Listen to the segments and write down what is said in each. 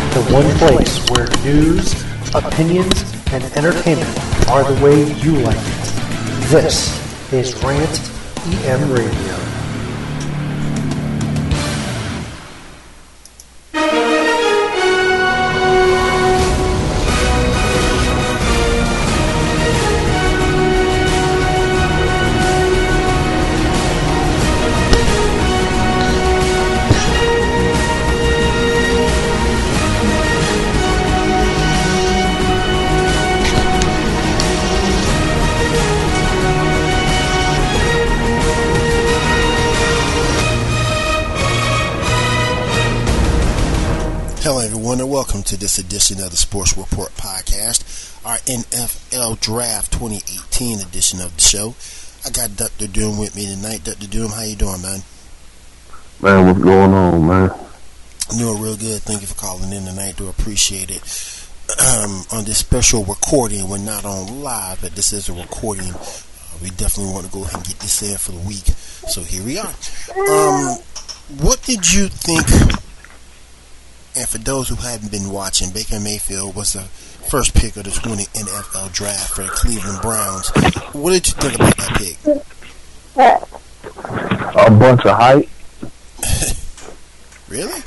the one place where news, opinions, and entertainment are the way you like it. This is Rant EM Radio. Hello everyone and welcome to this edition of the Sports Report Podcast, our NFL Draft 2018 edition of the show. I got Dr. Doom with me tonight. Dr. Doom, how you doing, man? Man, what's going on, man? I'm doing real good. Thank you for calling in tonight. Do appreciate it. On this special recording, we're not on live, but this is a recording. We definitely want to go ahead and get this in for the week. So here we are. What did you think? And for those who haven't been watching, Baker Mayfield was the first pick of the 20 NFL draft for the Cleveland Browns. What did you think about that pick? A bunch of hype. Really?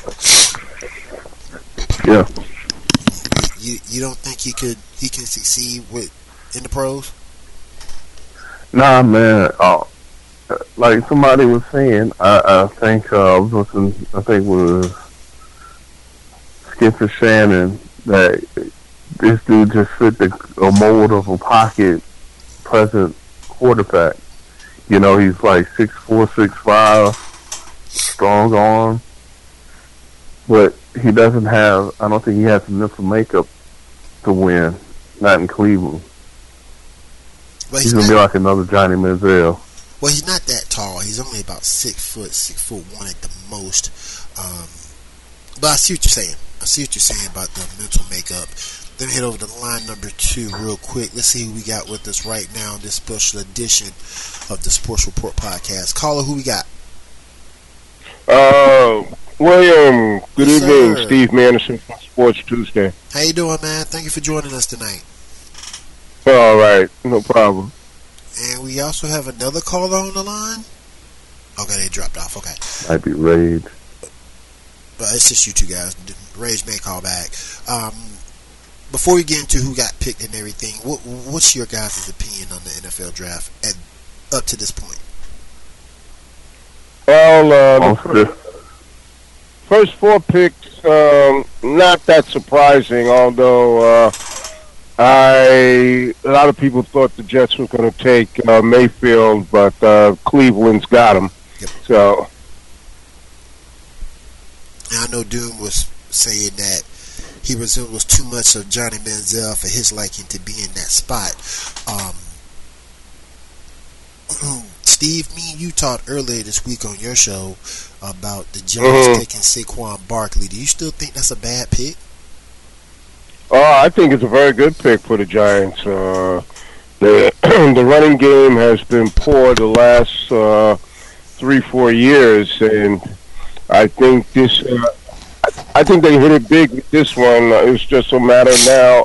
Yeah. You don't think he can succeed in the pros? Nah, man. Like somebody was saying, I think I was listening. I think it was Skipper Shannon, that this dude just fit a mold of a pocket present quarterback. You know, he's like 6'4", 6'5", strong arm, but he doesn't have. I don't think he has the mental makeup to win. Not in Cleveland. Well, he's gonna be like another Johnny Manziel. Well, he's not that tall. He's only about 6 foot, 6'1" at the most. But I see what you're saying. I see what you're saying about the mental makeup. Let me head over to line number 2 real quick. Let's see who we got with us right now in this special edition of the Sports Report Podcast. Caller, who we got? William, good Yes, evening. sir. Steve Manderson from Sports Tuesday. How you doing, man? Thank you for joining us tonight. All right, no problem. And we also have another caller on the line. Okay, they dropped off. Okay. Might be Rage. But it's just you two guys. Rage may call back. Before we get into who got picked and everything, what's your guys' opinion on the NFL draft up to this point? Well, the first 4 picks, not that surprising, although a lot of people thought the Jets were going to take Mayfield, but Cleveland's got him. Yep. So, Now, I know Doom was saying that he was too much of Johnny Manziel for his liking to be in that spot. Steve, me and you talked earlier this week on your show about the Giants taking Saquon Barkley. Do you still think that's a bad pick? I think it's a very good pick for the Giants. The running game has been poor the last 3-4 years, and I think I think they hit it big with this one. It's just a matter now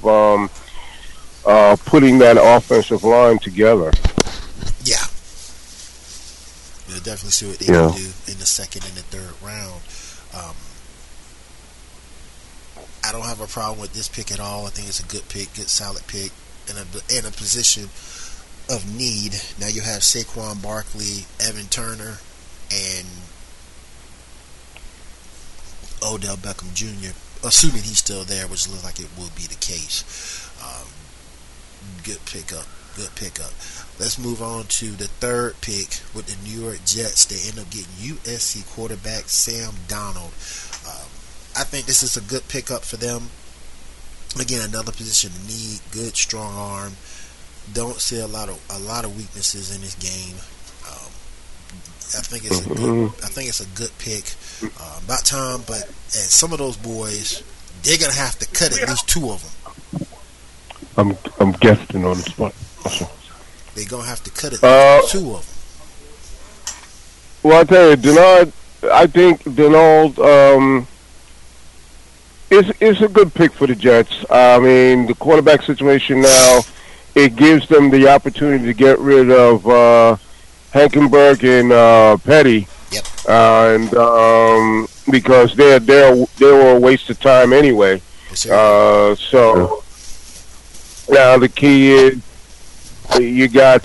of putting that offensive line together. Yeah. We'll definitely see what they can do in the second and the third round. I don't have a problem with this pick at all. I think it's a good pick, good solid pick, in a position of need. Now you have Saquon Barkley, Evan Turner, and Odell Beckham Jr., assuming he's still there, which looks like it will be the case. Good pickup. Let's move on to the third pick with the New York Jets. They end up getting USC quarterback Sam Darnold. I think this is a good pickup for them. Again, another position of need. Good, strong arm. Don't see a lot of weaknesses in this game. I think it's a good pick. About time, but and some of those boys, they're gonna have to cut at least 2 of them. I'm guessing on the spot. They're gonna have to cut at least 2 of them. Well, I tell you, Denard. I think Denard it's a good pick for the Jets. I mean, the quarterback situation now, it gives them the opportunity to get rid of Hankenberg and Petty. Yep. And because they were a waste of time anyway. Yes, So now the key is you got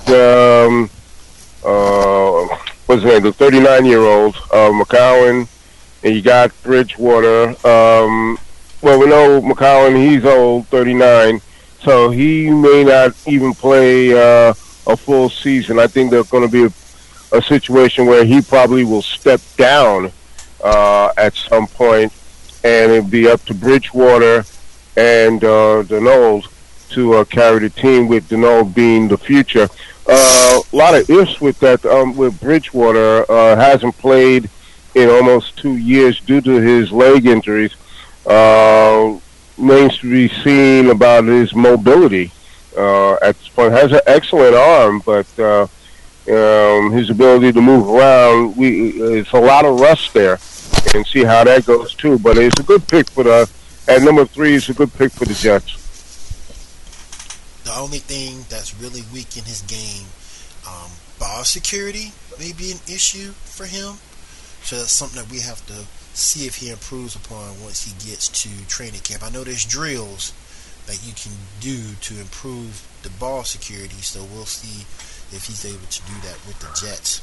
what's his name, the 39-year-old McCowan, and you got Bridgewater. Well, we know McCowan, he's old, 39, so he may not even play a full season. I think there's going to be a situation where he probably will step down at some point, and it'll be up to Bridgewater and Denault to carry the team, with Denault being the future. A lot of ifs with that. With Bridgewater, hasn't played in almost 2 years due to his leg injuries. Remains to be seen about his mobility. At this point, has an excellent arm, but his ability to move around, it's a lot of rust there, and see how that goes too. But it's a good pick for at number 3. It's a good pick for the Jets. The only thing that's really weak in his game, ball security may be an issue for him. So that's something that we have to see if he improves upon once he gets to training camp. I know there's drills that you can do to improve the ball security, so we'll see if he's able to do that with the Jets.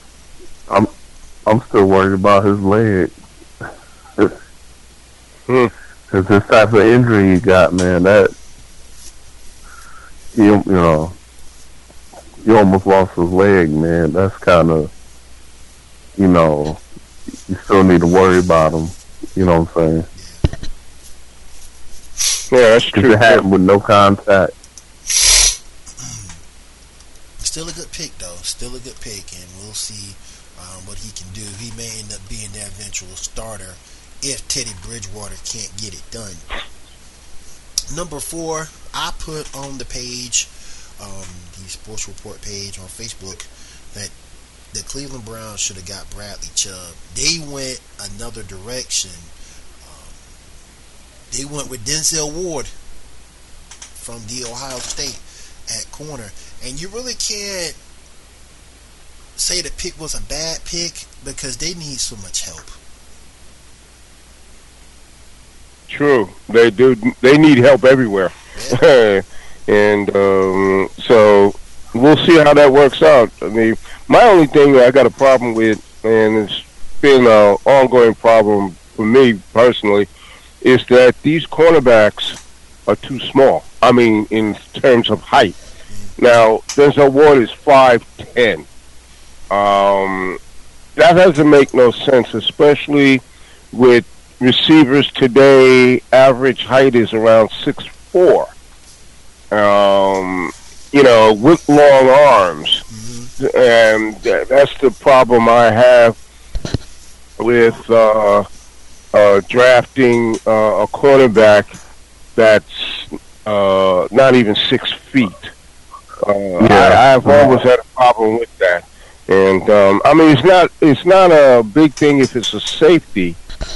I'm still worried about his leg. Because this type of injury he got, man, that you know, you almost lost his leg, man. That's kind of, you know, you still need to worry about him. You know what I'm saying? Yeah, that's true. It happened with no contact. Still a good pick, though. Still a good pick, and we'll see what he can do. He may end up being their eventual starter if Teddy Bridgewater can't get it done. Number 4, I put on the page, the Sports Report page on Facebook, that the Cleveland Browns should have got Bradley Chubb. They went another direction. They went with Denzel Ward from the Ohio State at corner. And you really can't say the pick was a bad pick because they need so much help. True, they do. They need help everywhere, yeah. And so we'll see how that works out. I mean, my only thing that I got a problem with, and it's been an ongoing problem for me personally, is that these cornerbacks are too small. I mean, in terms of height. Now, Denzel Ward is 5'10". That doesn't make no sense, especially with receivers today. Average height is around 6'4". You know, with long arms, and that's the problem I have with drafting a cornerback that's not even 6 feet. I've always had a problem with that, and I mean, it's not a big thing if it's a safety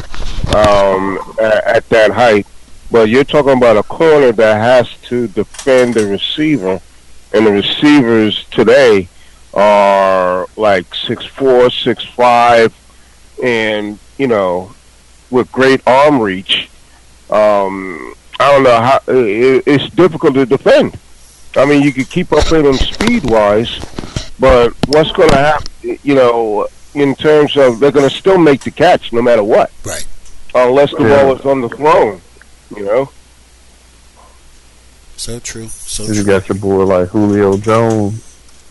at that height, but you're talking about a corner that has to defend the receiver, and the receivers today are like 6'4", 6'5", and you know, with great arm reach. I don't know how it's difficult to defend. I mean, you could keep up with them speed-wise, but what's going to happen, you know, in terms of they're going to still make the catch no matter what. Right. Unless the ball is on the throne, you know. So true. So you true. got your boy like Julio Jones.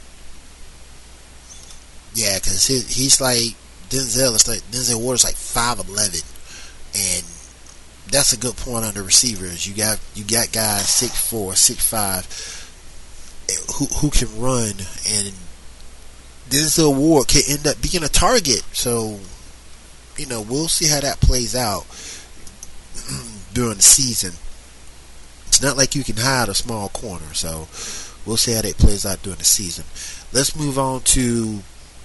Yeah, because he's like Denzel. It's like Denzel Ward's like 5'11", and that's a good point on the receivers. You got guys 6'4", 6'5", who can run, and Denzel Ward can end up being a target. So, you know, we'll see how that plays out during the season. It's not like you can hide a small corner, so we'll see how that plays out during the season. Let's move on to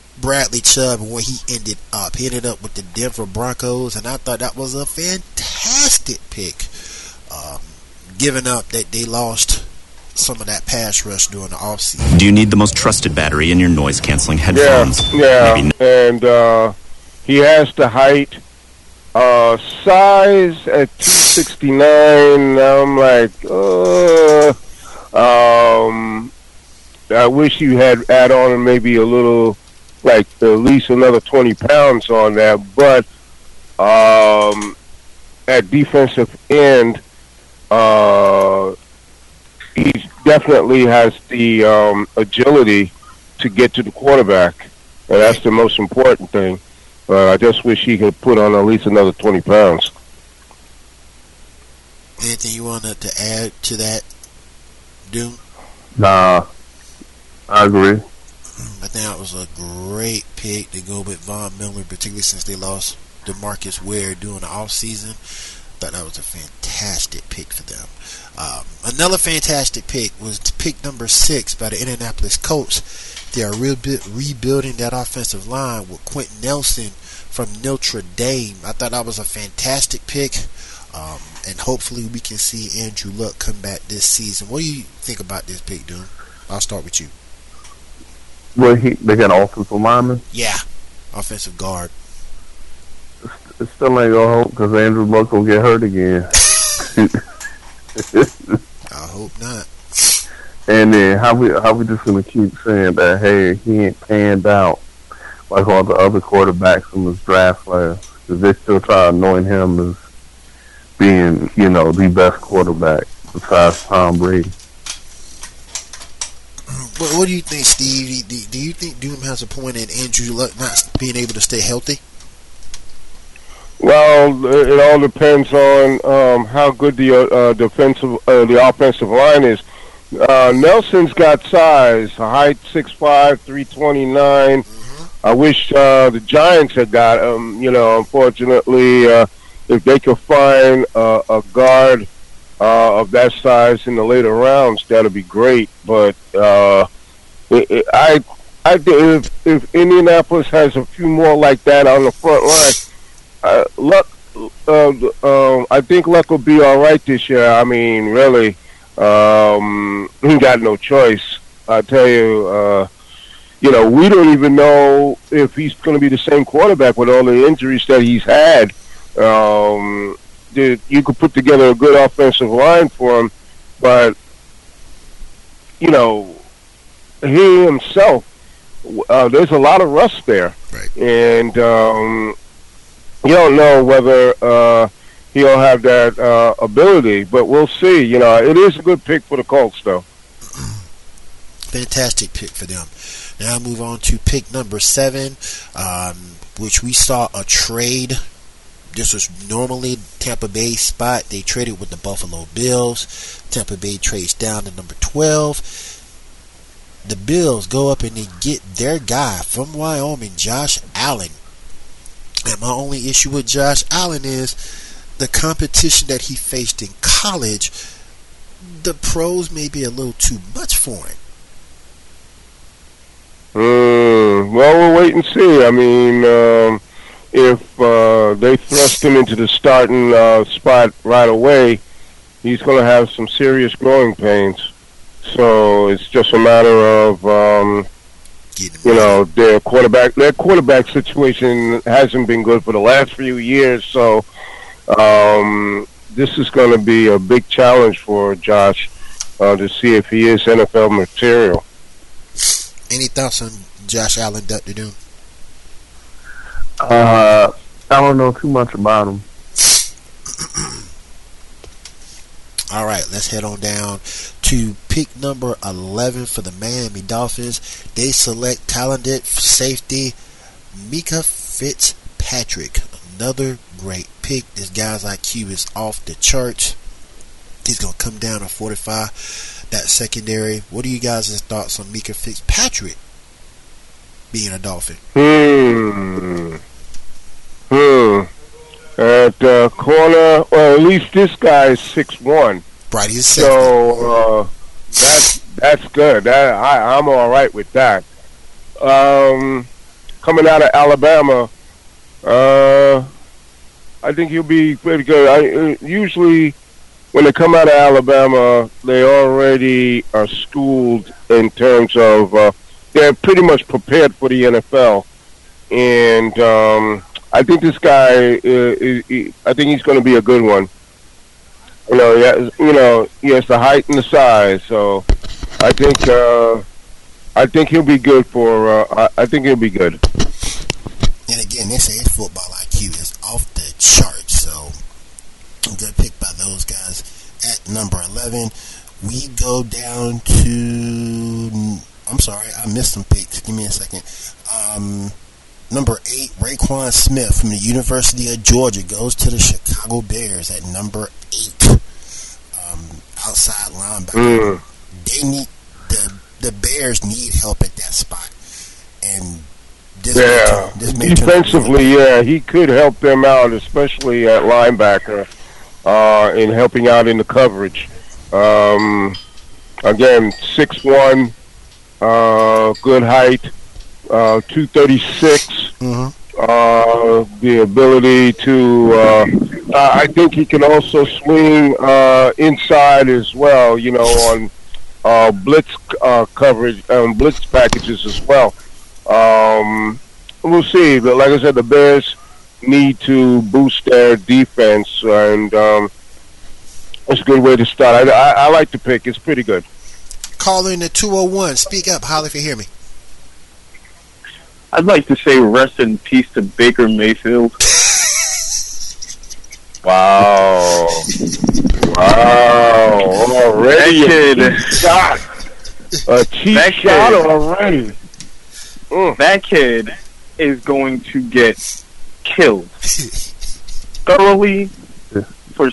Bradley Chubb and where he ended up. He ended up with the Denver Broncos, and I thought that was a fantastic fantastic pick. Given up that they lost some of that pass rush during the offseason. Do you need the most trusted battery in your noise-canceling headphones? Yeah. Maybe And he has the height, size at 269. I'm like, I wish you had add on maybe a little, like at least another 20 pounds on that. But at defensive end, he definitely has the agility to get to the quarterback, and that's the most important thing. I just wish he could put on at least another 20 pounds. Anything you wanted to add to that, Doom? Nah, I agree. I think that was a great pick to go with Von Miller, particularly since they lost DeMarcus Ware during the offseason. Thought that was a fantastic pick for them. Another fantastic pick was pick number 6 by the Indianapolis Colts. They are rebuilding that offensive line with Quentin Nelson from Notre Dame. I thought that was a fantastic pick, and hopefully we can see Andrew Luck come back this season. What do you think about this pick, Doom? I'll start with you. Well, they got an offensive lineman? Yeah, offensive guard. It still ain't gonna help because Andrew Luck will get hurt again. I hope not. And then how we just gonna keep saying that, hey, he ain't panned out like all the other quarterbacks in this draft class, because they still try to anoint him as being, the best quarterback besides Tom Brady. What do you think, Steve? Do you think Doom has a point in Andrew Luck not being able to stay healthy? Well, it all depends on how good the offensive line is. Nelson's got size, height 6'5", 329. I wish the Giants had got him. Unfortunately, if they could find a guard of that size in the later rounds, that'd be great. But I think if Indianapolis has a few more like that on the front line, Luck. I think Luck will be all right this year. I mean, really, he got no choice. I tell you, we don't even know if he's going to be the same quarterback with all the injuries that he's had. You could put together a good offensive line for him, but he himself, there's a lot of rust there, right. And you don't know whether he'll have that ability, but we'll see. It is a good pick for the Colts, though. Fantastic pick for them. Now I move on to pick number 7, which we saw a trade. This was normally Tampa Bay's spot. They traded with the Buffalo Bills. Tampa Bay trades down to number 12. The Bills go up and they get their guy from Wyoming, Josh Allen. And my only issue with Josh Allen is the competition that he faced in college. The pros may be a little too much for him. Well, we'll wait and see. I mean, if they thrust him into the starting spot right away, he's going to have some serious growing pains. So it's just a matter of their quarterback situation hasn't been good for the last few years. So this is going to be a big challenge for Josh to see if he is NFL material. Any thoughts on Josh Allen, Dr. Doom? I don't know too much about him. All right, let's head on down to pick number 11 for the Miami Dolphins. They select talented safety Micah Fitzpatrick. Another great pick. This guy's IQ is off the charts. He's going to come down to 45. That secondary. What are you guys' thoughts on Micah Fitzpatrick being a Dolphin? At corner, or at least this guy is 6'1". Right, he's so that's good. I'm all right with that. Coming out of Alabama, I I think he'll be pretty good. Usually, when they come out of Alabama, they already are schooled in terms of they're pretty much prepared for the NFL, and I think this guy, I think he's going to be a good one. He has the height and the size, so I think he'll be good for. I think he'll be good. And again, they say his football IQ is off the charts, so good pick by those guys. At number 11, we go down to. I'm sorry, I missed some picks. Give me a second. Number 8, Raekwon Smith from the University of Georgia goes to the Chicago Bears at number 8. Outside linebacker. They need the Bears need help at that spot, and defensively, he could help them out, especially at linebacker, in helping out in the coverage. Again, 6'1", good height, 236. The ability to, I think he can also swing inside as well. On blitz coverage, blitz packages as well. We'll see. But like I said, the Bears need to boost their defense, and it's a good way to start. I like the pick. It's pretty good. Call in at 201. Speak up. Holler if you hear me. I'd like to say rest in peace to Baker Mayfield. Wow. Already a cheap shot already. That kid is going to get killed thoroughly for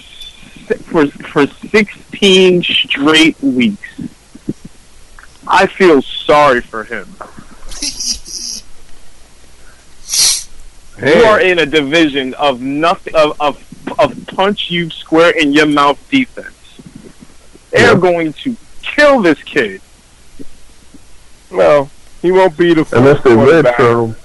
16 straight weeks. I feel sorry for him. You are in a division of nothing of punch you square in your mouth defense. They're going to kill this kid. Well, he won't be the first quarterback.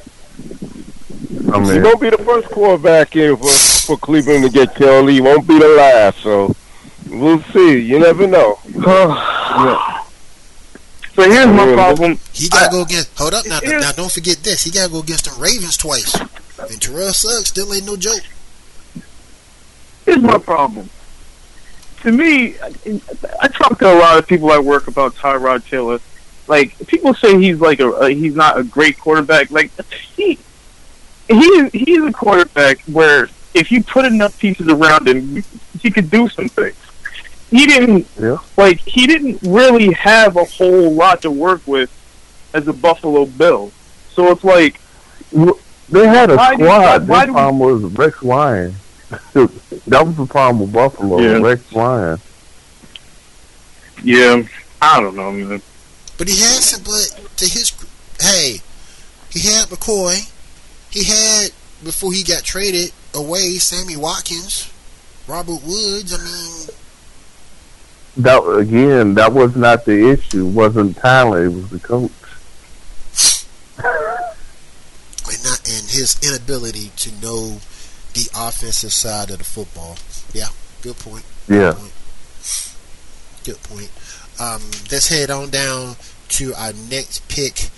He won't be the first quarterback in for Cleveland to get killed. He won't be the last. So we'll see. You never know. So here's my problem. He gotta go against. Hold up now. Now don't forget this. He gotta go against the Ravens twice. And Terrell Suggs still ain't no joke. Here's my problem. To me, I talk to a lot of people at work about Tyrod Taylor. Like, people say he's like he's not a great quarterback. Like, he's a quarterback where if you put enough pieces around him, he could do some things. He didn't really have a whole lot to work with as a Buffalo Bill. So it's like, they had a squad. The problem was Rex Ryan. That was the problem with Buffalo. Rex Ryan. Yeah, I don't know, man. But he had some. But to his, he had McCoy. He had, before he got traded away, Sammy Watkins, Robert Woods. I mean, that was not the issue. It wasn't talent. It was the coach. And his inability to know the offensive side of the football. Yeah, good point. Good point. Let's head on down to our next pick.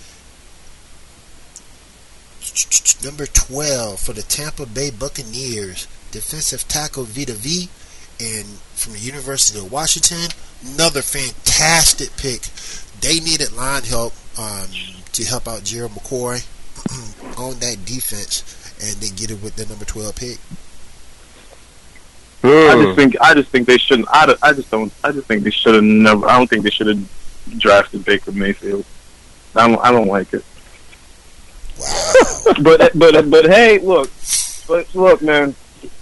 Number 12 for the Tampa Bay Buccaneers, defensive tackle Vita V, and from the University of Washington, another fantastic pick. They needed line help to help out Gerald McCoy on that defense, and they get it with the number 12 pick. I just think they shouldn't. I just think they should have never. I don't think they should have drafted Baker Mayfield. I don't like it. Wow. but hey, look, man.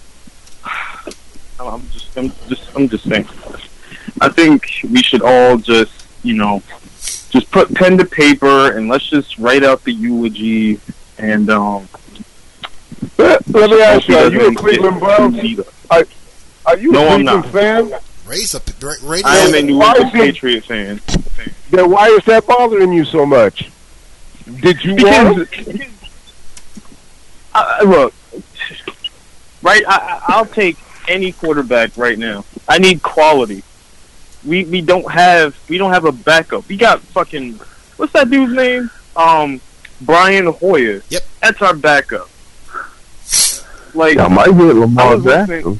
I'm just saying. I think we should all just put pen to paper and let's just write out the eulogy and Let me ask you: are you a Cleveland Browns? Are you a Cleveland fan? I am a New England Patriot fan. Then why is that bothering you so much? Did you want? Look, Right, I'll take any quarterback right now. I need quality. We don't have a backup. We got fucking what's that dude's name? Brian Hoyer. Yep. That's our backup. Like I might get Lamar Jackson.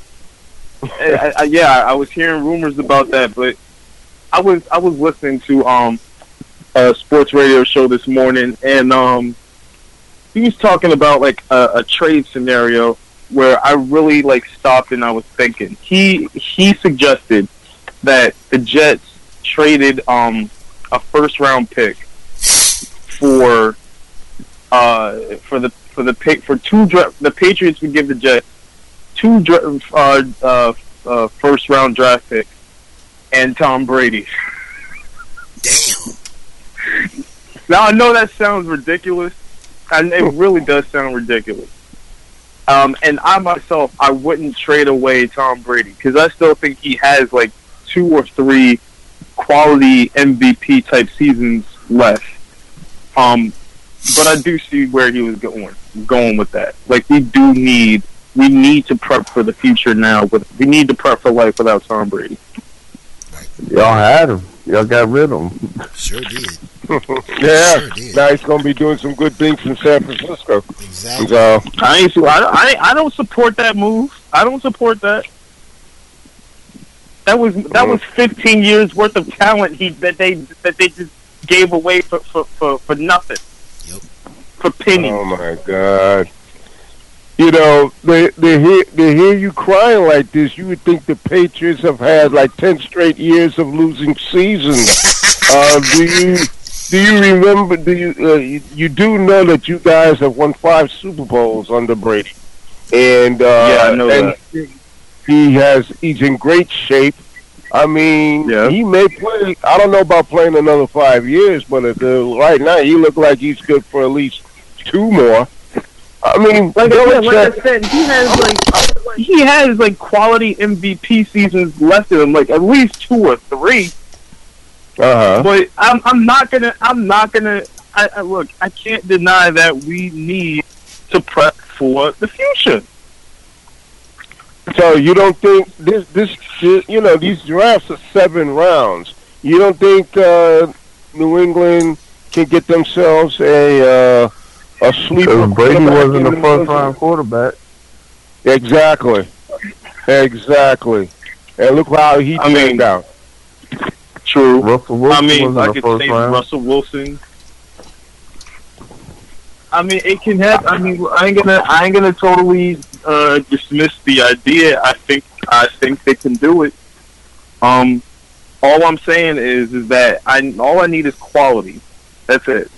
I was hearing rumors about that, but I was listening to a sports radio show this morning, and he was talking about like a trade scenario where I really like stopped and I was thinking. He suggested that the Jets traded a first round pick for the Patriots would give the Jets two first round draft picks and Tom Brady. Damn. Now I know that sounds ridiculous, and it really does sound ridiculous. And I myself, I wouldn't trade away Tom Brady because I still think he has like 2 or 3 quality MVP type seasons left. But I do see where he was going with that. Like we need to prep for the future now. We need to prep for life without Tom Brady. Y'all had him. Y'all got rid of him. Sure did. Yeah. Sure did. Now he's going to be doing some good things in San Francisco. Exactly. So, I don't support that move. I don't support that. That was 15 years worth of talent that they just gave away for nothing. Yep. For pennies. oh my God. You know, they hear you crying like this. You would think the Patriots have had like 10 straight years of losing seasons. Do you remember? You do know that you guys have won 5 Super Bowls under Brady, and I know that. He's in great shape. I mean, Yeah. he may play. I don't know about playing another 5 years, but right now he looks like he's good for at least 2 more. I mean, Like I said, he has like quality MVP seasons left in him, like at least 2 or 3. But I'm not gonna. Look, I can't deny that we need to prep for the future. So you don't think this you know, these drafts are 7 rounds. You don't think New England can get themselves a sleeper? Brady quarterback wasn't in a the first round quarterback. Exactly. And look how he turned out. True. Russell Wilson wasn't I the could first say round. Russell Wilson. I mean, it can happen. I mean, I ain't gonna totally dismiss the idea. I think they can do it. All I'm saying is that all I need is quality. That's it.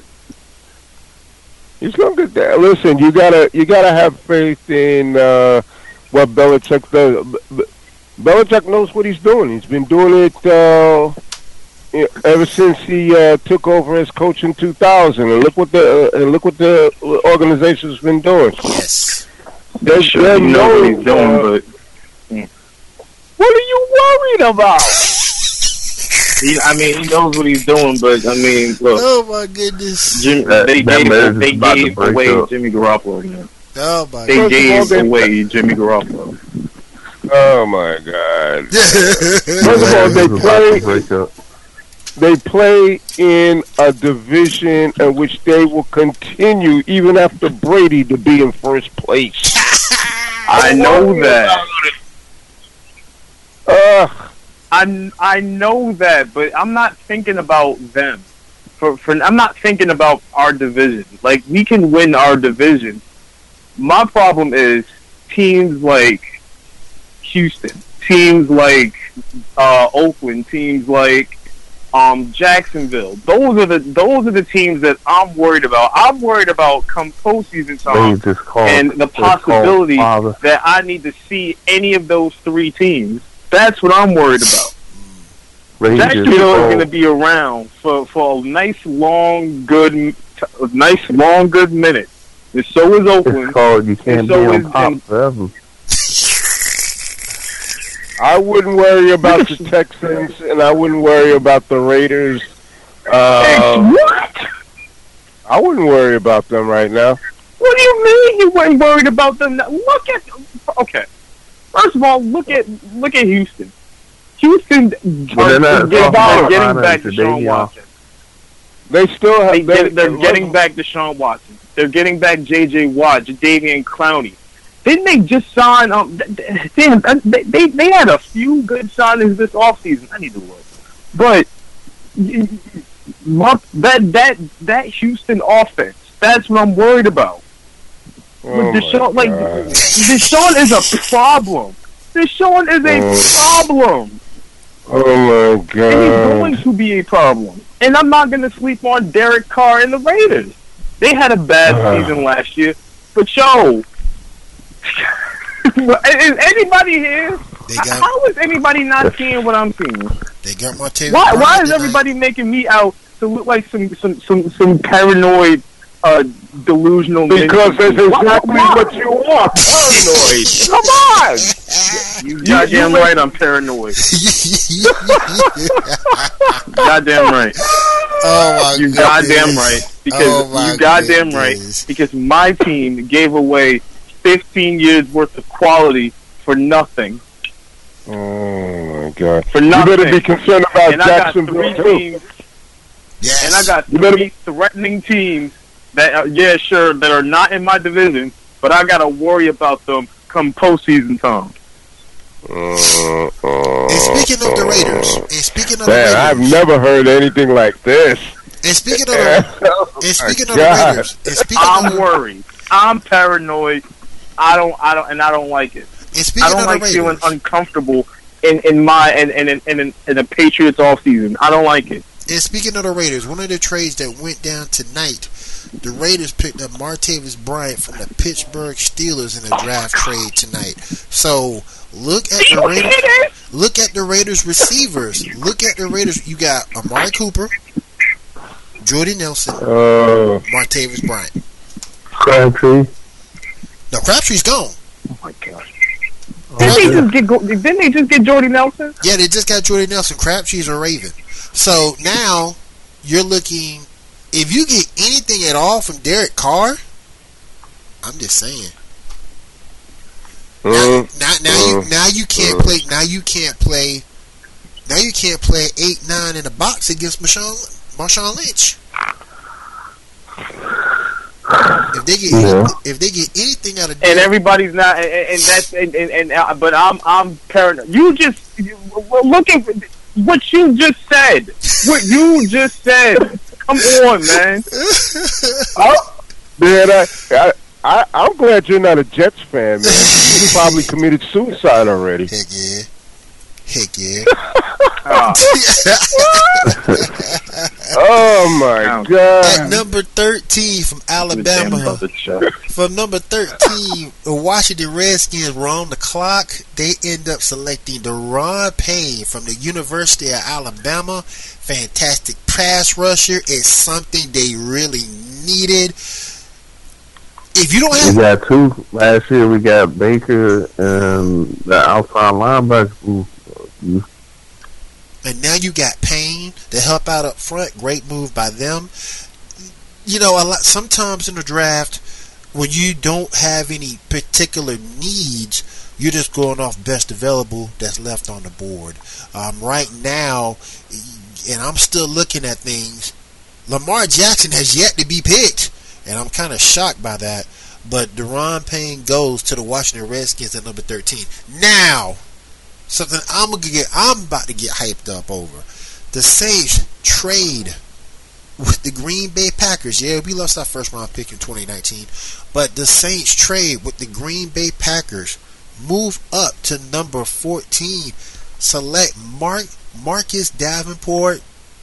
He's gonna get there. Listen, you gotta have faith in what Belichick does. Belichick knows what he's doing. He's been doing it ever since he took over as coach in 2000. And look what the organization's been doing. Yes. They're He knows what he's doing, but what are you worried about? he knows what he's doing. But I mean, look, Oh my goodness. they man is gave about to break away up. Jimmy Garoppolo. Man. Oh my They god. gave away Jimmy Garoppolo. Oh my God! First of all, they play in a division in which they will continue even after Brady to be in first place. I know that. I know that, but I'm not thinking about them. I'm not thinking about our division. Like, we can win our division. My problem is teams like Houston, teams like Oakland, teams like Jacksonville. Those are the teams that I'm worried about. I'm worried about come postseason time and the possibility that I need to see any of those 3 teams. That's what I'm worried about. Jacksonville is going to be around for a nice long good minute. And so is Oakland. It's called you can't be on top forever. I wouldn't worry about the Texans, and I wouldn't worry about the Raiders. What? I wouldn't worry about them right now. What do you mean you weren't worried about them? Okay. First of all, look at Houston. Houston But they're getting back to Deshaun Watson. They still have. They're getting back to Deshaun Watson. They're getting back J.J. Watt, Jadeveon Clowney. Didn't they just sign? They had a few good signings this offseason. I need to look, but that Houston offense. That's what I'm worried about. Oh Deshaun, Deshaun is a problem. Deshaun is a problem. Oh my God! And he's going to be a problem. And I'm not going to sleep on Derek Carr and the Raiders. They had a bad season last year, but is anybody here? How is anybody not seeing what I'm seeing? They got Martavis. Why is everybody making me out to look like some paranoid, delusional? Because that's exactly what you are. Paranoid. Come on. You goddamn right, I'm paranoid. Goddamn right. Oh my You goddamn right. Because you goddamn right. Because my team gave away 15 years worth of quality for nothing. Oh my God! For nothing. You better be concerned about and Jacksonville I got 3 teams. Yes. And I got 3 threatening teams that are not in my division, but I got to worry about them come postseason time. And speaking of the Raiders, I've never heard anything like this. And speaking of the Raiders, I'm worried. I'm paranoid. I don't like it. I don't like feeling uncomfortable in a Patriots offseason. I don't like it. And speaking of the Raiders, one of the trades that went down tonight, the Raiders picked up Martavis Bryant from the Pittsburgh Steelers in a draft trade tonight. So look at the Raiders. Look at the Raiders receivers. Look at the Raiders. You got Amari Cooper, Jordy Nelson, Martavis Bryant. Crabtree. No, Crabtree's gone. Oh my gosh. Didn't they just get Jordy Nelson? Yeah, they just got Jordy Nelson. Crabtree's a Raven. So now you're looking. If you get anything at all from Derek Carr, I'm just saying. Now you can't play. Now you can't play 8-9 in a box against Marshawn Lynch. If they get anything out of and everybody's not, but I'm paranoid. You just looking what you just said. What you just said. Come on, man. Man, I'm glad you're not a Jets fan, man. You probably committed suicide already. Heck yeah. Oh my God. At number 13 from Alabama. From number 13, the Washington Redskins were on the clock. They end up selecting Deron Payne from the University of Alabama. Fantastic pass rusher. It's something they really needed. If you don't have, we got 2 last year. We got Baker and the outside linebacker. And now you got Payne to help out up front. Great move by them. You know, sometimes in the draft, when you don't have any particular needs, you're just going off best available that's left on the board. Right now, and I'm still looking at things, Lamar Jackson has yet to be picked, and I'm kind of shocked by that. But Deron Payne goes to the Washington Redskins at number 13. Now, something I'm about to get hyped up over. The Saints trade with the Green Bay Packers. Yeah, we lost our first round pick in 2019, but the Saints trade with the Green Bay Packers, move up to number 14, select Marcus Davenport,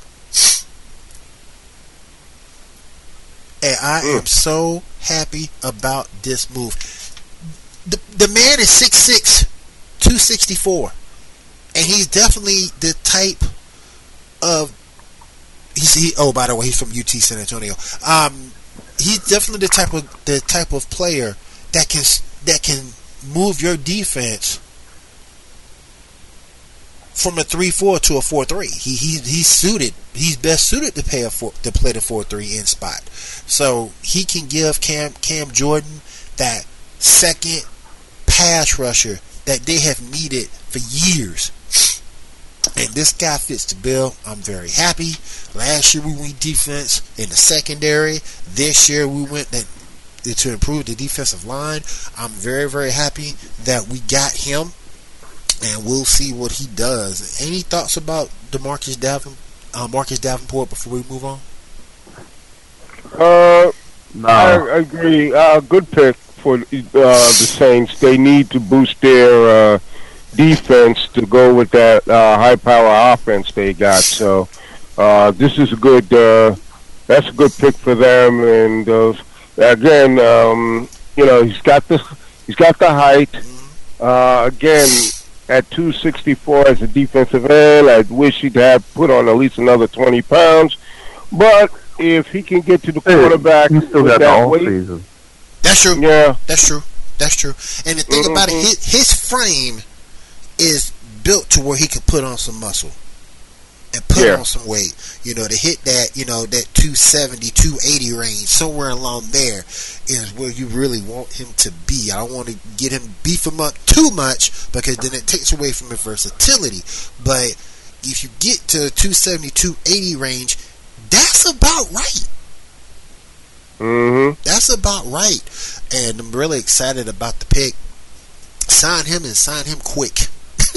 and I am so happy about this move. The man is 6'6", 264, and he's definitely the type of oh, by the way, he's from UT San Antonio. He's definitely the type of player that can move your defense from a 3-4 to a 4-3. He's suited. He's best suited to play the 4-3 in spot. So he can give Cam Jordan that second pass rusher that they have needed for years. And this guy fits the bill. I'm very happy. Last year we went defense in the secondary. This year we went to improve the defensive line. I'm very, very happy that we got him, and we'll see what he does. Any thoughts about Marcus Davenport before we move on? No. I agree. Good pick for the Saints. They need to boost their defense to go with that high-power offense they got. So this is a good. That's a good pick for them. And again, he's got the height. Again, at 264 as a defensive end, I wish he'd have put on at least another 20 pounds. But if he can get to the quarterback, he still got the off season. That's true. Yeah, that's true. And the thing about it, his frame is built to where he can put on some muscle and put on some weight. To hit that, that 270, 280 range, somewhere along there is where you really want him to be. I don't want to beef him up too much because then it takes away from his versatility. But if you get to the 270, 280 range, that's about right. That's about right. And I'm really excited about the pick. Sign him and sign him quick.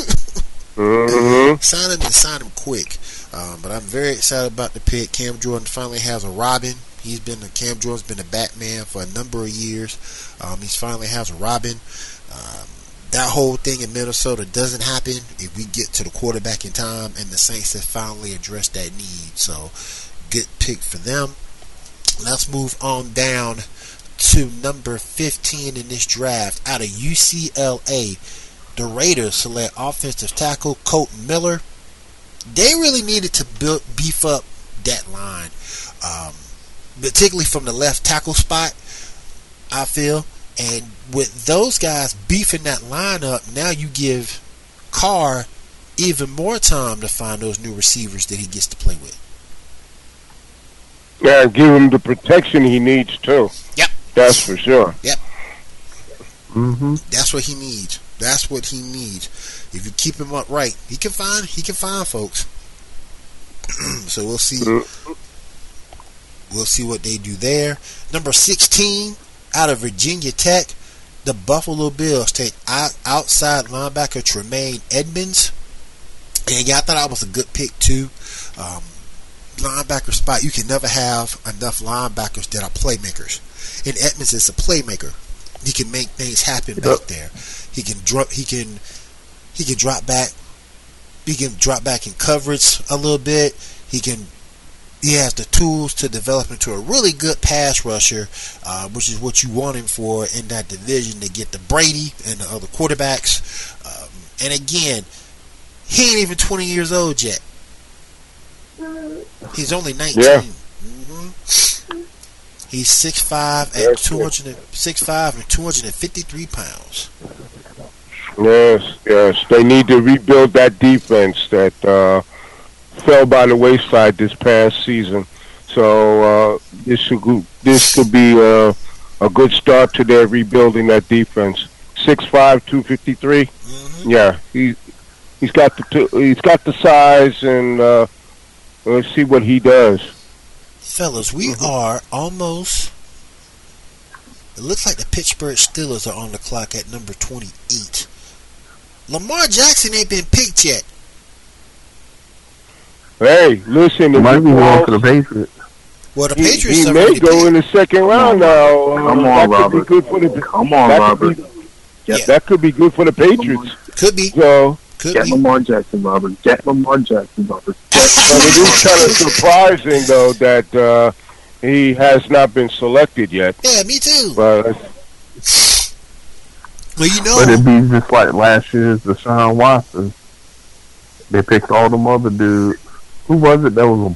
Sign him quick. But I'm very excited about the pick. Cam Jordan finally has a Robin. Cam Jordan's been a Batman for a number of years. He finally has a Robin. That whole thing in Minnesota doesn't happen if we get to the quarterback in time, and the Saints have finally addressed that need. So, good pick for them. Let's move on down to number 15 in this draft. Out of UCLA, the Raiders select offensive tackle Colton Miller. They really needed to beef up that line, particularly from the left tackle spot, I feel. And with those guys beefing that line up, now you give Carr even more time to find those new receivers that he gets to play with. Yeah, and give him the protection he needs too. Yep, that's for sure. Yep, that's what he needs. That's what he needs. If you keep him up right, he can find folks. So we'll see. We'll see what they do there. Number 16 out of Virginia Tech, the Buffalo Bills take outside linebacker Tremaine Edmonds. And yeah, I thought that was a good pick too. Linebacker spot, you can never have enough linebackers that are playmakers. And Edmonds is a playmaker. He can make things happen back there. He can drop back. He can drop back in coverage a little bit. He has the tools to develop into a really good pass rusher, which is what you want him for in that division to get the Brady and the other quarterbacks. And again, he ain't even 20 years old yet. He's only 19. Yeah. He's 6'5" and 253 pounds. Yes. They need to rebuild that defense that fell by the wayside this past season. So this could be a good start to their rebuilding that defense. 6'5", 253. Yeah, he's got the size, and let's see what he does. Fellas, we are almost. It looks like the Pittsburgh Steelers are on the clock at number 28. Lamar Jackson ain't been picked yet. Hey, listen, he might be going for the Patriots. Well, the Patriots he may go in the second round now. Come on, Robert. That could be good for the Patriots. Could be. So, Get Lamar Jackson, Robert. Get Lamar Jackson, Robert. But it is kind of surprising, though, that he has not been selected yet. Yeah, me too. But well, but it'd be just like last year's Deshaun Watson. They picked all them other dudes. Who was it that was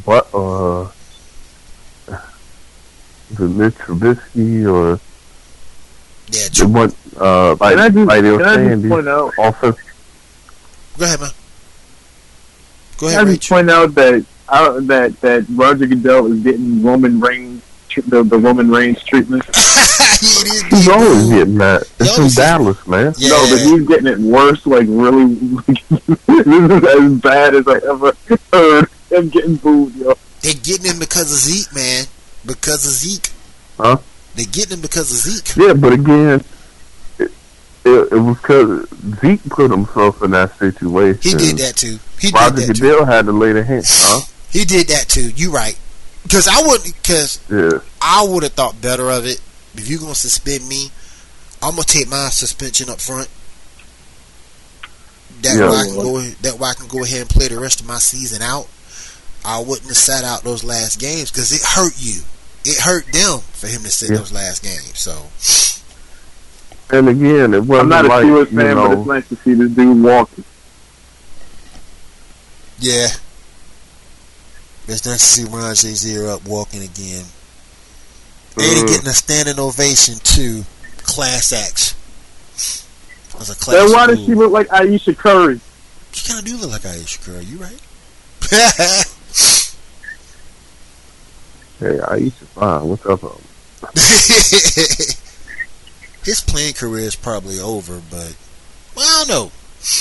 was it Mitch Trubisky or? Yeah, they went, like they were saying, point out? offensive. Go ahead, man. Go I ahead, just Rachel. point out that Roger Goodell is getting Roman Reigns the Roman Reigns treatment. He's always getting that. It's in Dallas, man. Yeah. No, but he's getting it worse. Like really, this is as bad as I ever heard him getting booed, yo. They're getting him because of Zeke, man. Because of Zeke. Huh? They're getting him because of Zeke. Yeah, but again, it was because Zeke put himself in that situation. He did that too. Roger Goodell had to lay the hand. Huh? He did that too. You right. Because I would have thought better of it. If you're gonna suspend me, I'm gonna take my suspension up front. That way I can go ahead and play the rest of my season out. I wouldn't have sat out those last games because it hurt you. It hurt them for him to sit those last games. So, and again, it wasn't. I'm not a Steelers fan, but it's nice to see this dude walking. Yeah, it's nice to see Ron Shazier up walking again. And he getting a standing ovation too. Class acts. Then why does she look like Aisha Curry? She kind of do look like Aisha Curry. You right? Hey, Aisha fine. What's up, His playing career is probably over, but well, I don't know.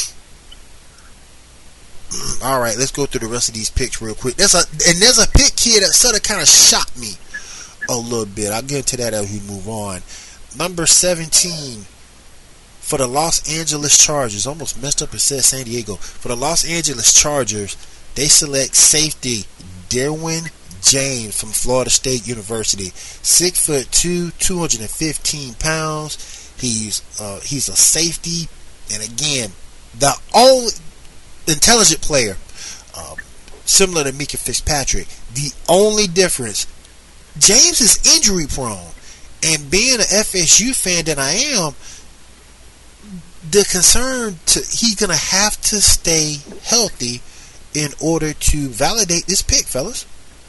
All right, let's go through the rest of these picks real quick. There's a pick here that sort of kind of shocked me a little bit. I'll get into that as we move on. Number 17 for the Los Angeles Chargers. Almost messed up and said San Diego. For the Los Angeles Chargers, they select safety Derwin James from Florida State University. 6'2", 215 pounds. He's a safety, and again, the only intelligent player, similar to Mika Fitzpatrick. The only difference, James is injury prone, and being an FSU fan that I am, the concern he's gonna have to stay healthy in order to validate this pick, fellas.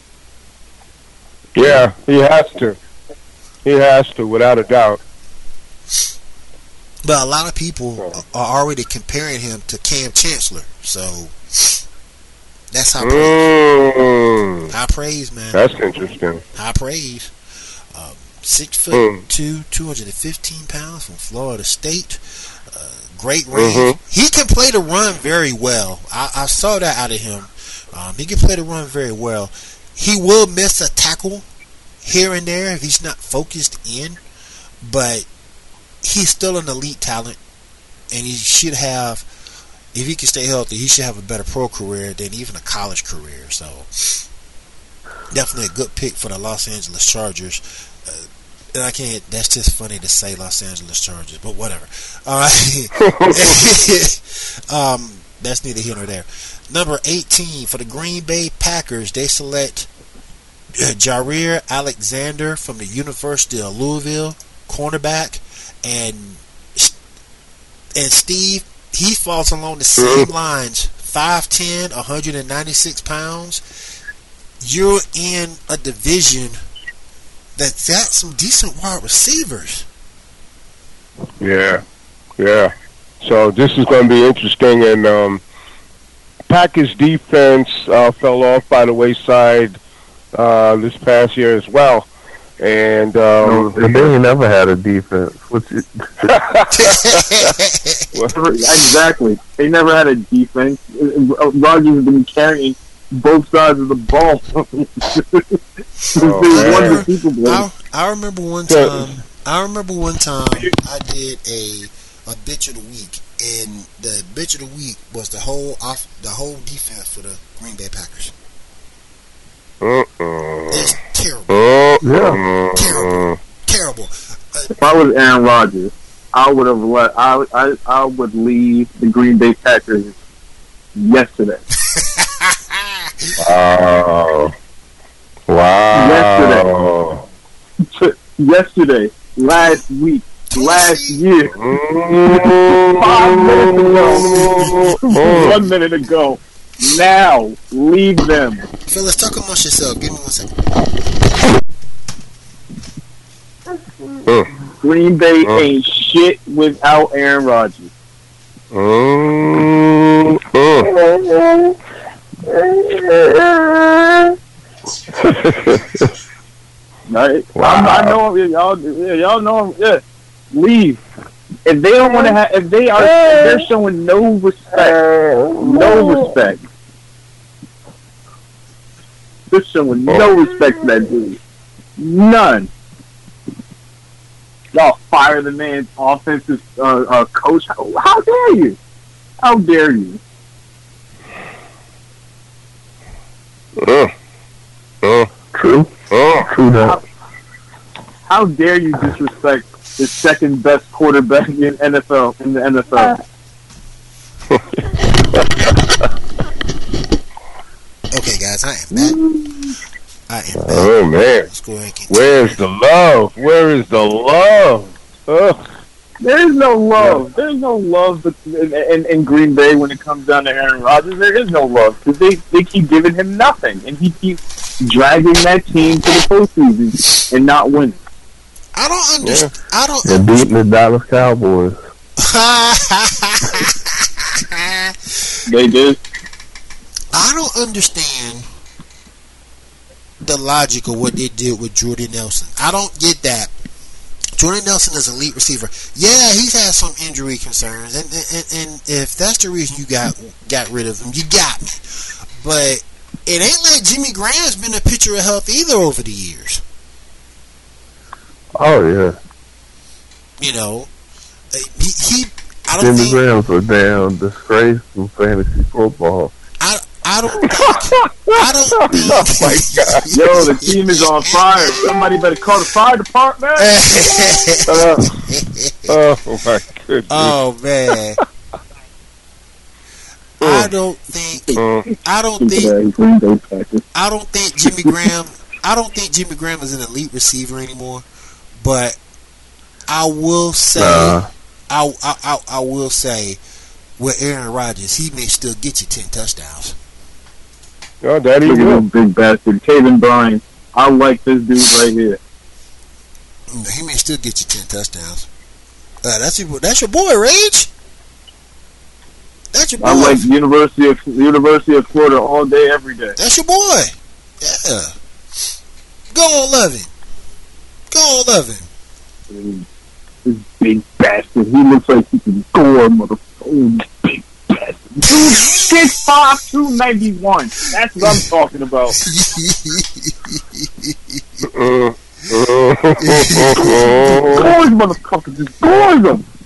Yeah, he has to. He has to, without a doubt. But a lot of people are already comparing him to Cam Chancellor, so that's high praise. High praise, man. That's interesting. High praise. 6'2", 215 pounds from Florida State. Great range. He can play the run very well. I saw that out of him. He can play the run very well. He will miss a tackle here and there if he's not focused in, but he's still an elite talent, and he should have, if he can stay healthy, he should have a better pro career than even a college career. So definitely a good pick for the Los Angeles Chargers. And I can't, that's just funny to say Los Angeles Chargers, but whatever. That's neither here nor there. Number 18 for the Green Bay Packers, they select Jair Alexander from the University of Louisville, cornerback, and Steve, he falls along the same lines. 5'10", 196 pounds. You're in a division that's got some decent wide receivers. Yeah. So this is going to be interesting, and Packers defense fell off by the wayside this past year as well. And they never had a defense. Exactly. They never had a defense. Rodgers has been carrying both sides of the ball. They won the Super Bowl. I remember one time. I did a bitch of the week, and the bitch of the week was the whole defense for the Green Bay Packers. It's terrible. Terrible. If I was Aaron Rodgers, I would have I would leave the Green Bay Packers yesterday. Wow. Yesterday. Last week. Last year. 5 minutes ago. 1 minute ago. Now, leave them. Phyllis, talk amongst yourself. Give me 1 second. Green Bay ain't shit without Aaron Rodgers. I know y'all know him. Yeah, leave. If they don't want to have, if they're showing no respect, they're showing no respect to that dude. None. Y'all fire the man's offensive coach. How dare you? How dare you? True. True that. How dare you disrespect the second best quarterback in the NFL? Okay, guys, I am back. Oh man, let's go ahead and continue. Where's the love? Where is the love? There is no love. There's no love in Green Bay when it comes down to Aaron Rodgers. There is no love because they keep giving him nothing, and he keeps dragging that team to the postseason and not winning. I don't understand. I don't. They're beating the Dallas Cowboys. They did. I don't understand the logic of what they did with Jordy Nelson. I don't get that. Jordy Nelson is an elite receiver. Yeah, he's had some injury concerns, and if that's the reason you got rid of him, you got me. But it ain't like Jimmy Graham's been a picture of health either over the years. Oh yeah. You know, he I don't Jimmy think Graham's a damn disgrace in fantasy football. I don't think. Oh my God! Yo, the team is on fire. Somebody better call the fire department. Oh my goodness! Oh man. I don't think Jimmy Graham. I don't think Jimmy Graham is an elite receiver anymore. But I will say, I will say, with Aaron Rodgers, he may still get you 10 touchdowns. Oh, that he will. Big bastard, Taven Bryan. I like this dude right here. He may still get you 10 touchdowns. That's your boy, Rage. That's your boy. I like University of Florida all day, every day. That's your boy. Yeah. Go on, love him. Go on, love him. This big bastard. He looks like he can score, motherfucker. Big bastard. Dude, 6'5", 291. That's what I'm talking about. Scores, motherfucker. Just scores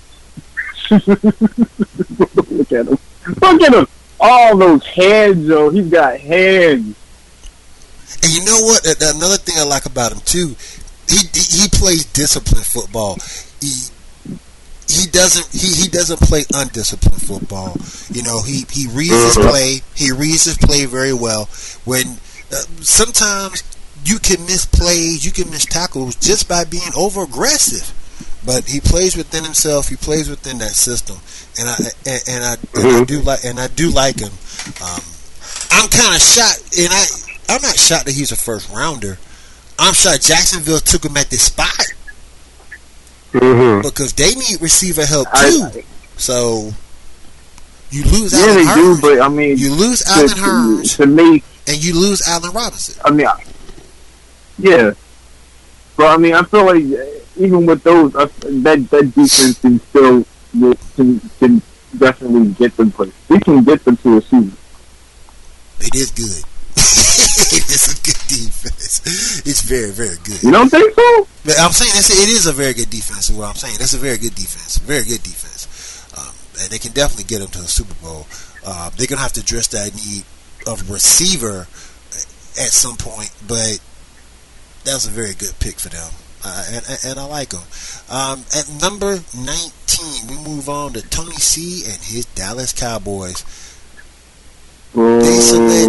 them. Look at him. Look at him. All those hands, though. He's got hands. And you know what? Another thing I like about him too, he plays disciplined football. He doesn't play undisciplined football. You know, he reads his play. He reads his play very well. When sometimes you can miss plays, you can miss tackles just by being over aggressive. But he plays within himself. He plays within that system, and I do like him. I'm kind of shocked, and I'm not shocked that he's a first rounder. I'm shocked Jacksonville took him at this spot because they need receiver help too. So you lose Allen Hurns. But I mean, you lose Allen Hurns to me, and you lose Allen Robinson. I mean, yeah, but I mean, I feel like even with those, that defense can still can definitely get them places. We can get them to a season. It is good. It is a good defense. It's very, very good. You don't think so? I'm saying it is a very good defense. Is what I'm saying. That's a very good defense. Very good defense. And they can definitely get them to the Super Bowl. They're gonna have to address that need of receiver at some point, but that was a very good pick for them. And I like them. At number 19, we move on to Tony C and his Dallas Cowboys. They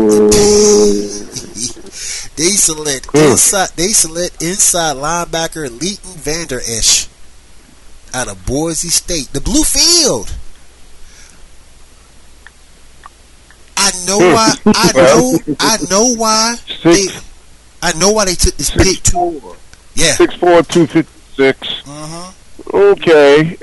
select inside linebacker Leighton Vander Esch out of Boise State. The Blue Field. I know why. I know why they took this pick too. Yeah. 6'4", 256. Okay.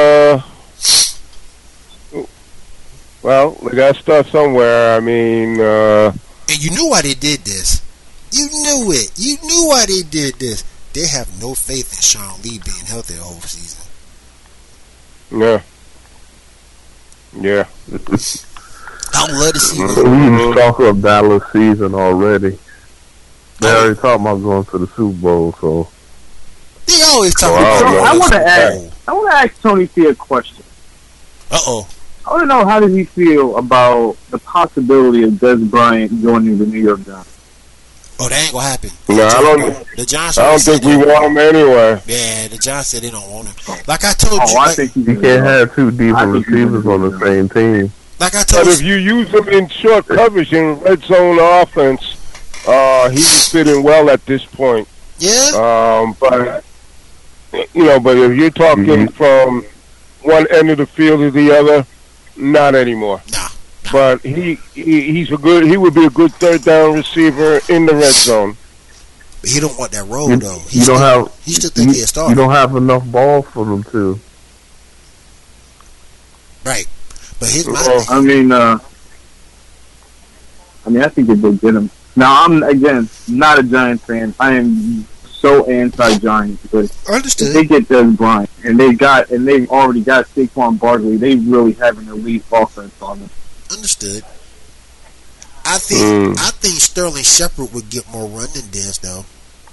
Well, we got to start somewhere. I mean, and you knew why they did this. You knew it. You knew why they did this. they have no faith in Sean Lee being healthy the whole season. Yeah. Yeah. I would love to see We just talk about Dallas season already. They already talking about going to the Super Bowl, so they always talk Wow. about. So I want to Super Bowl. I want to ask Tony C a question. Uh-oh. I want to know, how does he feel about the possibility of Des Bryant joining the New York Giants? Oh, that ain't gonna happen. No, I don't. The Giants. I don't think we want him anyway. Yeah, the Giants said they don't want him. Like I told you. Oh, I Like, think he's you can't have two deep receivers on the same team. like I told But if you. you use him in short coverage in red zone offense, he was fitting well at this point. Yeah. But but if you're talking from one end of the field to the other, not anymore. Nah. But he would be a good third down receiver in the red zone. But he don't want that role though. You don't He still think he's a starter. You don't have enough ball for them to. Right. But his Oh. mind. I think if they get him. Now, I'm, again, not a Giants fan. I am so anti-Giants, but if they Understood. get Des Bryant, and they've already got Saquon Barkley, they really have an elite offense on them. Understood. I think Sterling Shepard would get more run than Dez though.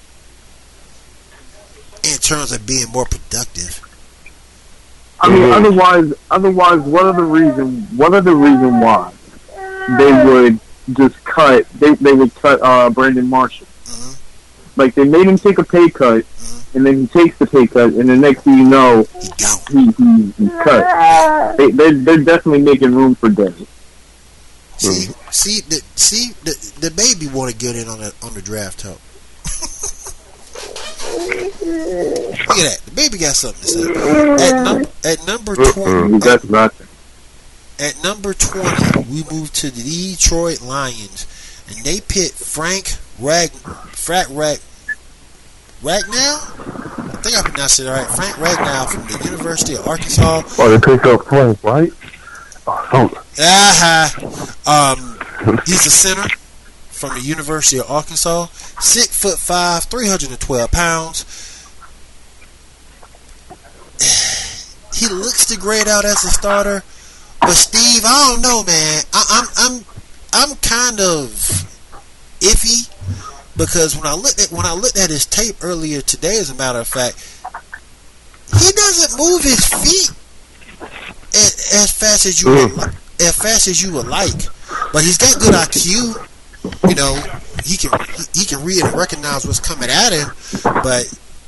In terms of being more productive. I mean, otherwise, what are the reason why they would just cut? They would cut Brandon Marshall. Mhm. Like, they made him take a pay cut, and then he takes the pay cut, and the next thing you know, He gone. he's cut. They're definitely making room for Dez. See, the baby want to get in on the draft help. Look at that. The baby got something to say. At number 20, That's nothing. at number 20, we move to the Detroit Lions, and they pit Frank Ragnow. I think I pronounced it right. Frank Ragnow from the University of Arkansas. Oh, they pick up Frank, right? Oh, He's a center from the University of Arkansas. 6'5", 312 pounds. He looks to grade out as a starter, but Steve, I don't know, man. I'm kind of iffy because when I looked at his tape earlier today, as a matter of fact, he doesn't move his feet as fast as you would like, but he's got good IQ. You know, he can read and recognize what's coming at him, but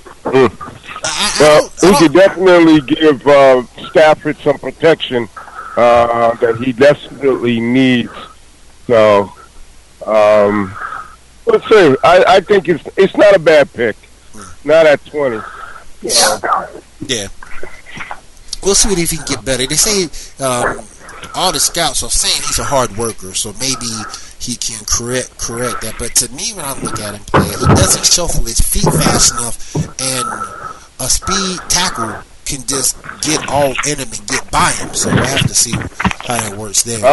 he could definitely give Stafford some protection that he desperately needs. So, let's see. I think it's not a bad pick. Not at 20. Yeah. We'll see if he can get better. They say all the scouts are saying he's a hard worker, so maybe he can correct that. But to me, when I look at him play, he doesn't shuffle his feet fast enough, and a speed tackle can just get all in him and get by him. So we'll have to see how that works there.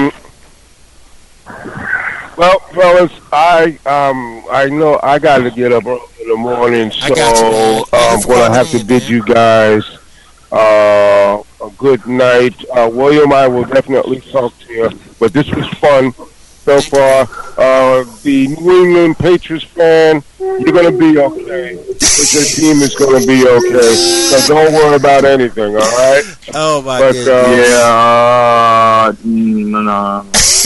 Well, fellas, I know I got to get up early in the morning, so I'm going to have to bid you guys a good night. William, I will definitely talk to you, but this was fun so far. The New England Patriots fan, you're going to be okay. Because your team is going to be okay. So don't worry about anything, all right? Oh, my But, No.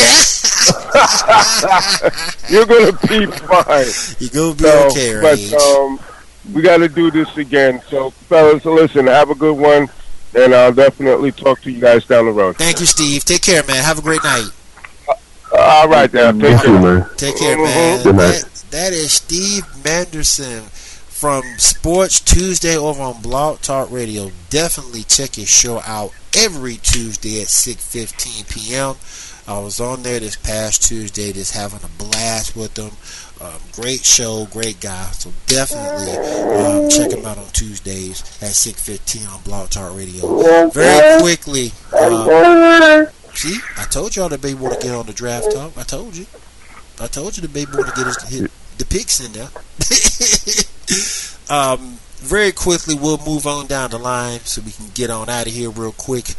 you're going to be fine. You're going to be okay, But right? we got to do this again. So, fellas, listen, have a good one, and I'll definitely talk to you guys down the road. Thank you, Steve. Take care, man. Have a great night. All right, now. Take care. man. Take care, man. Good night. That is Steve Manderson from Sports Tuesday over on Blog Talk Radio. Definitely check his show out every Tuesday at 6:15 p.m. I was on there this past Tuesday, just having a blast with him. Great show, great guy. So definitely check him out on Tuesdays at 6:15 on Blog Talk Radio. Very quickly, see, I told y'all the baby want to get on the draft talk. I told you the baby want to get the picks in there. Very quickly, we'll move on down the line so we can get on out of here real quick.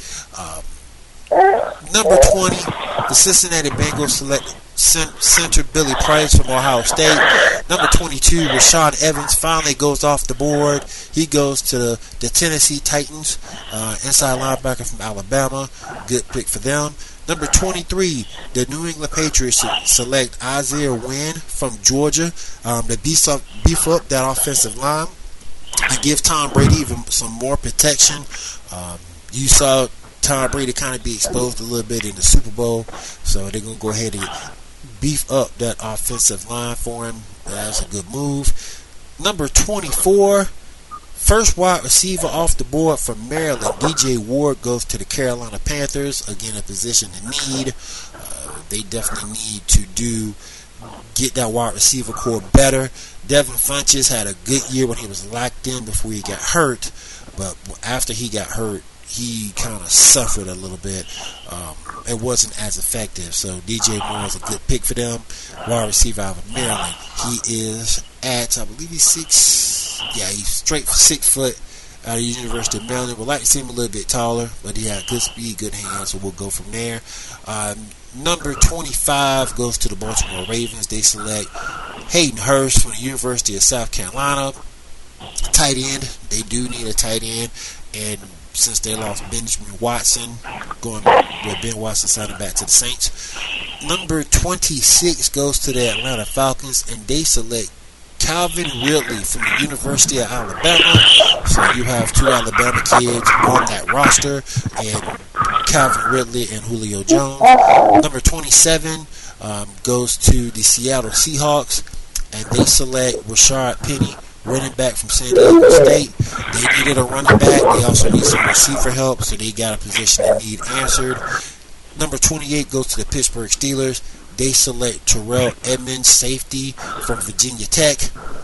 Number 20, the Cincinnati Bengals select center Billy Price from Ohio State. Number 22, Rashaan Evans finally goes off the board. He goes to the Tennessee Titans, inside linebacker from Alabama. Good pick for them. Number 23, the New England Patriots select Isaiah Wynn from Georgia to beef up that offensive line and give Tom Brady even some more protection. You saw Tom Brady kind of be exposed a little bit in the Super Bowl, so they're going to go ahead and beef up that offensive line for him. That's a good move. Number 24, first wide receiver off the board from Maryland, DJ Ward goes to the Carolina Panthers. Again, a position in need. They definitely need to get that wide receiver core better. Devin Funchess had a good year when he was locked in before he got hurt, but after he got hurt, he kind of suffered a little bit. It wasn't as effective. So DJ Moore is a good pick for them. Wide receiver out of Maryland. He is at, I believe he's 6. Yeah, he's straight for 6 foot out of the University of Maryland. Would like to see him a little bit taller, but he had good speed, good hands, so we'll go from there. Number 25 goes to the Baltimore Ravens. They select Hayden Hurst from the University of South Carolina. Tight end. They do need a tight end, and since they lost Benjamin Watson, going with Ben Watson signing back to the Saints. Number 26 goes to the Atlanta Falcons, and they select Calvin Ridley from the University of Alabama. So you have 2 Alabama kids on that roster, and Calvin Ridley and Julio Jones. Number 27 goes to the Seattle Seahawks, and they select Rashard Penny, running back from San Diego State. They needed a running back. They also need some receiver help, so they got a position they need answered. Number 28 goes to the Pittsburgh Steelers. They select Terrell Edmonds, safety from Virginia Tech.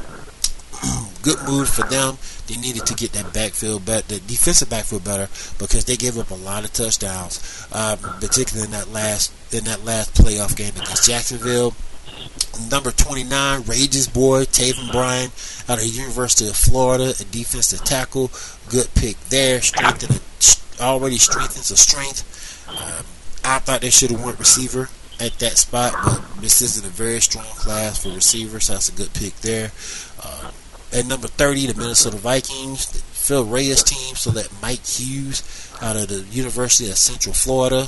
Good move for them. They needed to get that backfield better, the defensive backfield better, because they gave up a lot of touchdowns, particularly in that last playoff game against Jacksonville. Number 29, Rage's boy, Taven Bryan, out of the University of Florida, a defensive tackle. Good pick there. Already strengthens a strength. I thought they should have went receiver at that spot, but this isn't a very strong class for receivers, so that's a good pick there. At number 30, the Minnesota Vikings, the Phil Reyes team select Mike Hughes out of the University of Central Florida.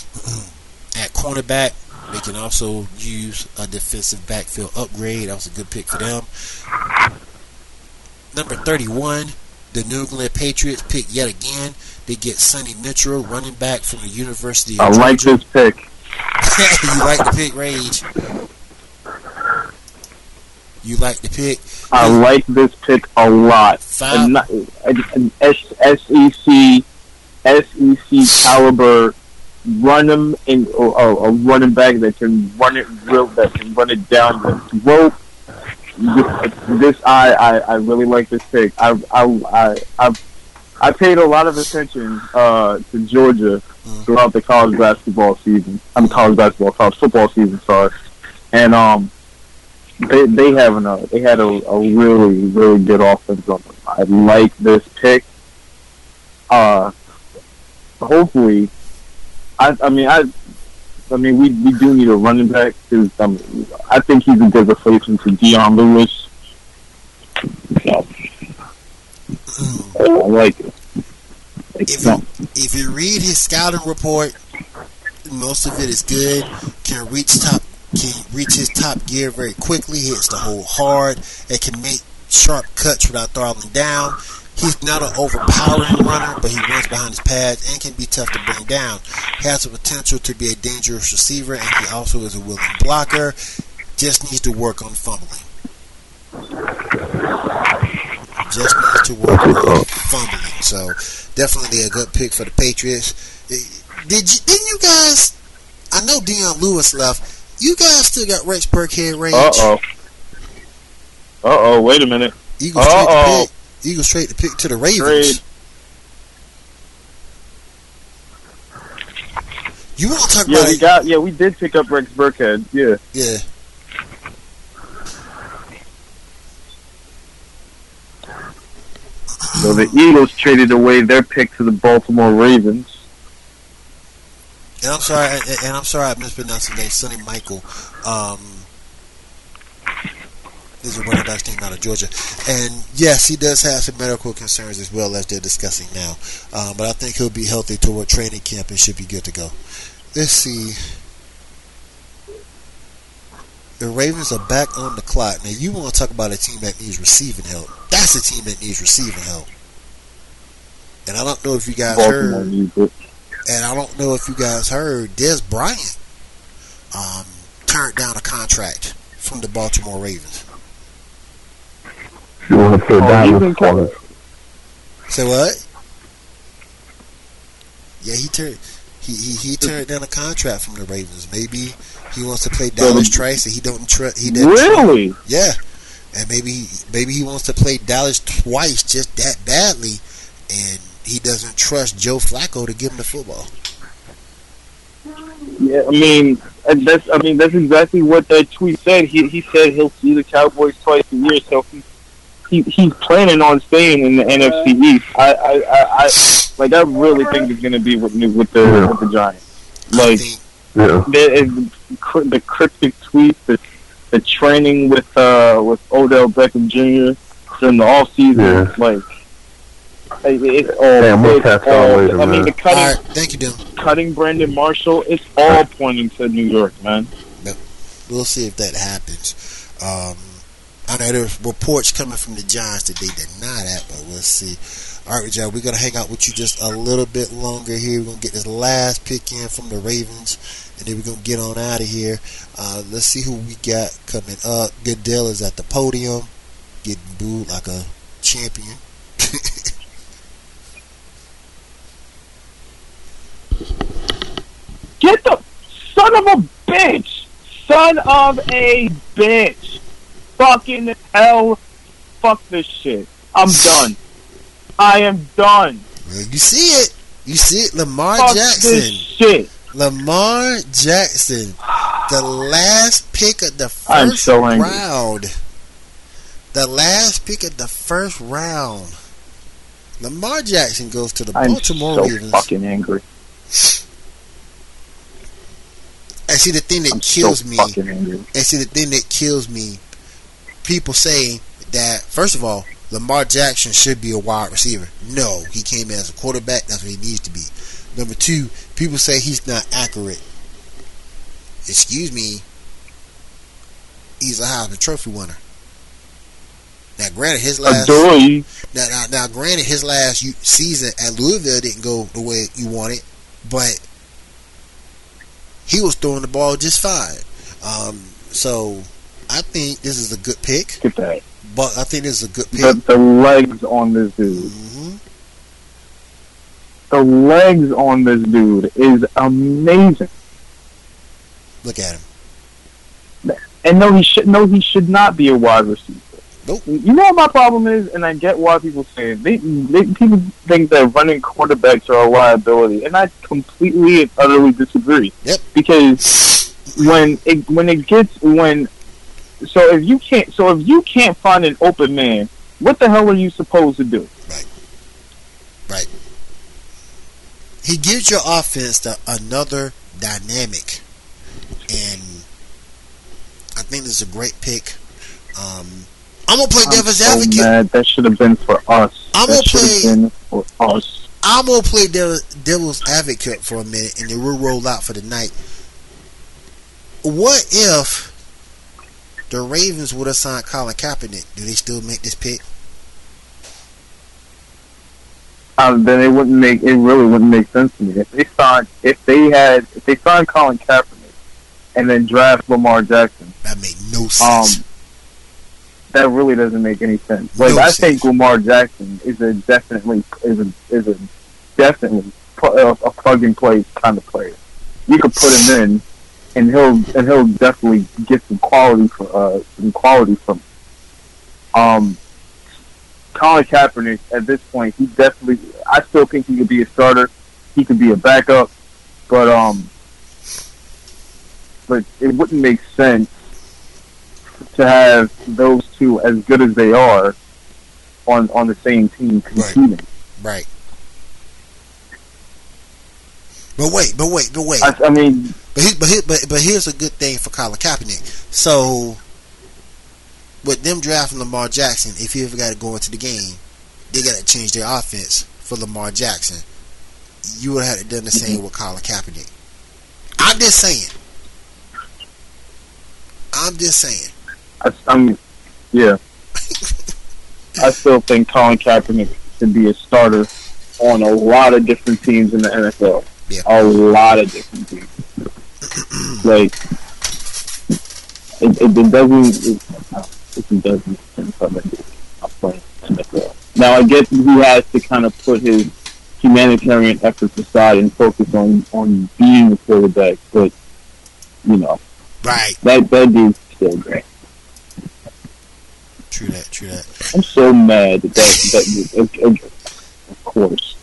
At cornerback, they can also use a defensive backfield upgrade. That was a good pick for them. Number 31, the New England Patriots pick yet again. They get Sonny Mitchell, running back from the University of Georgia. I like this pick. You like the pick, Rage? You like the pick? I like this pick a lot. SEC caliber. Run him in a running back that can run it down the throat. I really like this pick. I paid a lot of attention to Georgia throughout the college football season. Sorry, and they had a really good offense on them. I like this pick. Hopefully. I mean, we do need a running back because I think he's a good replacement to Dion Lewis. I like it. If you read his scouting report, most of it is good. Can reach his top gear very quickly. Hits the hole hard. It can make sharp cuts without throttling down. He's not an overpowering runner, but he runs behind his pads and can be tough to bring down. He has the potential to be a dangerous receiver, and he also is a willing blocker. Just needs to work on fumbling. So definitely a good pick for the Patriots. Didn't you guys? I know Dion Lewis left. You guys still got Rex Burkhead range? Wait a minute. Eagles straight to pick to the Ravens. Trade. You want to talk about it? We did pick up Rex Burkhead. Yeah. So the Eagles traded away their pick to the Baltimore Ravens. And I'm sorry I mispronounced his name, Sonny Michael. This is a running back team out of Georgia. And yes, he does have some medical concerns as well, as they're discussing now. But I think he'll be healthy toward training camp and should be good to go. Let's see. The Ravens are back on the clock. Now, you want to talk about a team that needs receiving help. That's a team that needs receiving help. And I don't know if you guys heard. And I don't know if you guys heard, Dez Bryant turned down a contract from the Baltimore Ravens. You want to play Dallas for us? Say what? Yeah, he turned down a contract from the Ravens. Maybe he wants to play Dallas twice, and he doesn't trust. Really? Yeah, and maybe he wants to play Dallas twice just that badly, and he doesn't trust Joe Flacco to give him the football. Yeah, I mean that's exactly what that tweet said. He said he'll see the Cowboys twice a year, so he's planning on staying in the NFC East. I really think it's going to be with the Giants. Like the cryptic tweets, the training with Odell Beckham Jr. during the off season, it's all. I mean, the cutting. All right, thank you, Dylan. Cutting Brandon Marshall. It's all pointing to New York, man. But we'll see if that happens. I know there's reports coming from the Giants that they deny that, but we'll see. All right, Joe, we're going to hang out with you just a little bit longer here. We're going to get this last pick in from the Ravens, and then we're going to get on out of here. Let's see who we got coming up. Goodell is at the podium, getting booed like a champion. Get the son of a bitch! Son of a bitch! Fucking hell! Fuck this shit. I'm done. I am done. Well, you see it. You see it. Lamar Fuck Jackson. This shit. Lamar Jackson. The last pick of the I'm first so angry. round. The last pick of the first round. Lamar Jackson goes to the Baltimore Ravens. I'm so fucking angry. And see the thing that kills me. And see the thing that kills me. People say that, first of all, Lamar Jackson should be a wide receiver. No, he came as a quarterback. That's what he needs to be. Number two, people say he's not accurate. Excuse me. He's a Heisman Trophy winner. Now, granted, his last granted, his last season at Louisville didn't go the way you wanted, but he was throwing the ball just fine. So I think this is a good pick. Get that. But I think this is a good pick. The legs on this dude. Mm-hmm. The legs on this dude is amazing. Look at him. And he should not be a wide receiver. Nope. You know what my problem is, and I get why people say it. People think that running quarterbacks are a liability, and I completely and utterly disagree. Yep. Because if you can't find an open man, what the hell are you supposed to do? Right. He gives your offense another dynamic, and I think this is a great pick. I'm gonna play devil's advocate. Mad. That should have been for us. I'm gonna play devil's advocate for a minute, and then we'll roll out for the night. What if the Ravens would have signed Colin Kaepernick? Do they still make this pick? Then it really wouldn't make sense to me. If they signed Colin Kaepernick and then draft Lamar Jackson, that made no sense. That really doesn't make any sense. I think Lamar Jackson is a definitely a plug and play kind of player. You could put him in, and he'll definitely get some quality from. Colin Kaepernick at this point, I still think he could be a starter. He could be a backup, but it wouldn't make sense to have those two, as good as they are, on the same team competing. Right. But wait. I mean, but here's a good thing for Colin Kaepernick. So, with them drafting Lamar Jackson, if he ever got to go into the game, they got to change their offense for Lamar Jackson. You would have had to done the same with Colin Kaepernick. I'm just saying. Yeah. I still think Colin Kaepernick should be a starter on a lot of different teams in the NFL. Yeah. A lot of different teams. Like, it doesn't play NFL. Now, I guess he has to kind of put his humanitarian efforts aside and focus on being a quarterback, but, you know. Right. That dude's still great. True that. I'm so mad that of course.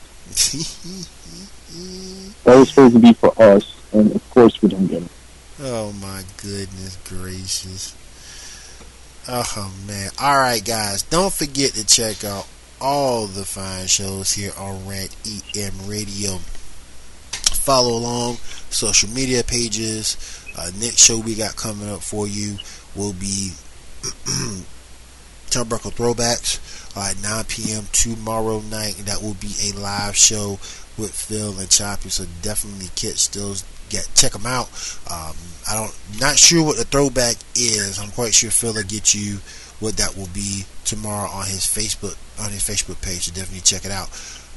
That was supposed to be for us, and of course we don't get it. Oh my goodness gracious. Oh man. Alright guys, don't forget to check out all the fine shows here on Rant EM Radio. Follow along social media pages. Next show we got coming up for you will be Turnbuckle Throwbacks at 9 p.m. tomorrow night. That will be a live show with Phil and Choppy, so definitely check them out. Not sure what the throwback is. I'm quite sure Phil will get you what that will be tomorrow on his Facebook page, so definitely check it out.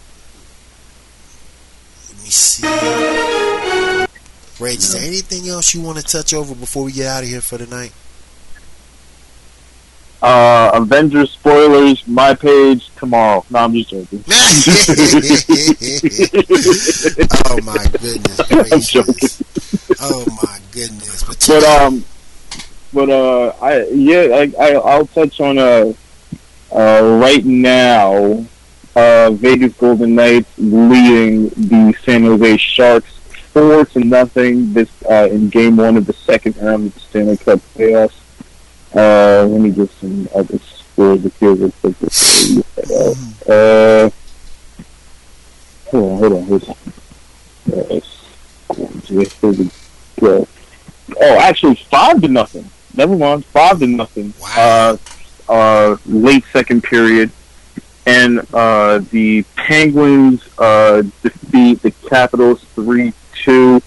Let me see. Rage, is there anything else you want to touch over before we get out of here for tonight? Avengers spoilers, my page tomorrow. No, I'm just joking. Oh my goodness gracious. Oh my goodness. I'll touch on right now. Vegas Golden Knights leading the San Jose Sharks 4-0 this in Game 1 of the second round of the Stanley Cup playoffs. Let me get some other scores to feel real quick. Hold on. Oh, actually, 5-0. Never mind, 5-0. Wow. Late second period, and the Penguins defeat the Capitals 3-2.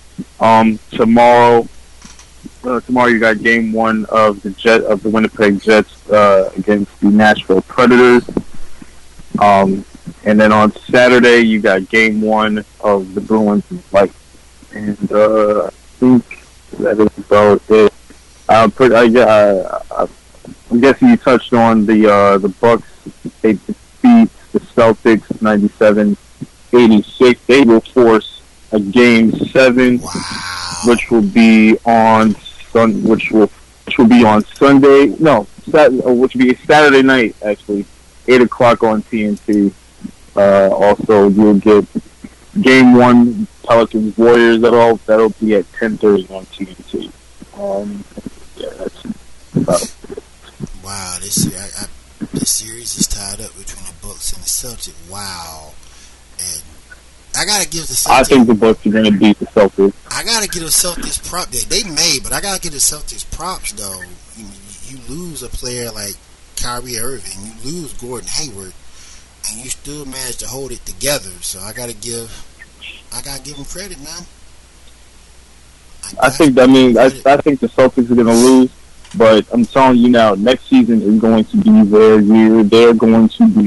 Tomorrow you got Game 1 of the Winnipeg Jets against the Nashville Predators. And then on Saturday you got Game 1 of the Bruins and Lightning. And I think that is about it. I'm guessing you touched on the Bucks. They defeat the Celtics 97-86. They will force a Game 7, which will be on which will be on Sunday. No, which will be Saturday night actually, 8:00 on TNT. Also, you'll get Game 1 Pelicans Warriors. That'll be at 10:30 on TNT. That's about it. Wow, this series is tied up between the Bucks and the Celtics. Wow, and I gotta give the Celtics. I think the Bucks are gonna beat the Celtics. I gotta give the Celtics props. They may, but I gotta give the Celtics props though. You lose a player like Kyrie Irving, you lose Gordon Hayward, and you still manage to hold it together. So I gotta give them credit, man. I think the Celtics are gonna lose, but I'm telling you now, next season is going to be their year. They're going to be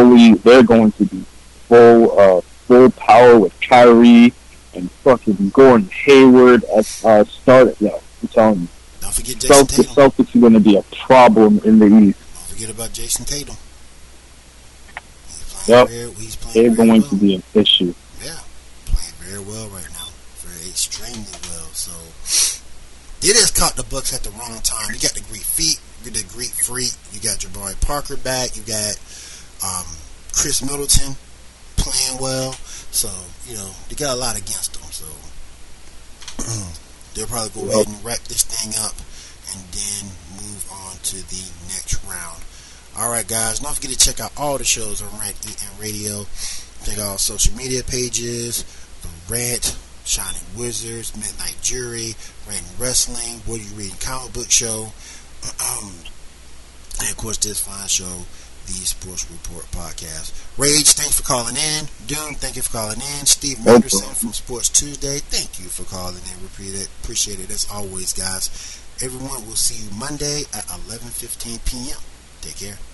full power with Kyrie and fucking Gordon Hayward as start. Yeah, I'm telling you. Don't forget Jason Tatum. The Celtics are going to be a problem in the East. Don't forget about Jason Tatum. They're going to be an issue. Yeah, playing very well right now, extremely well. So it has caught the Bucks at the wrong time. You got the Greek Freak. You got Jabari Parker back. You got Chris Middleton playing well. So they got a lot against them. So they'll probably go ahead and wrap this thing up and then move on to the next round. Alright, guys, don't forget to check out all the shows on Rant EM Radio. Check out our social media pages, The Rant, Shining Wizards, Midnight Jury, Rant Wrestling, What Are You Reading Comic Book Show, and of course this fine show, The Sports Report Podcast. Rage, thanks for calling in. Doom, thank you for calling in. Steve Anderson from Sports Tuesday, thank you for calling in. Appreciate it as always, guys. Everyone, will see you Monday at 11:15 p.m. Take care.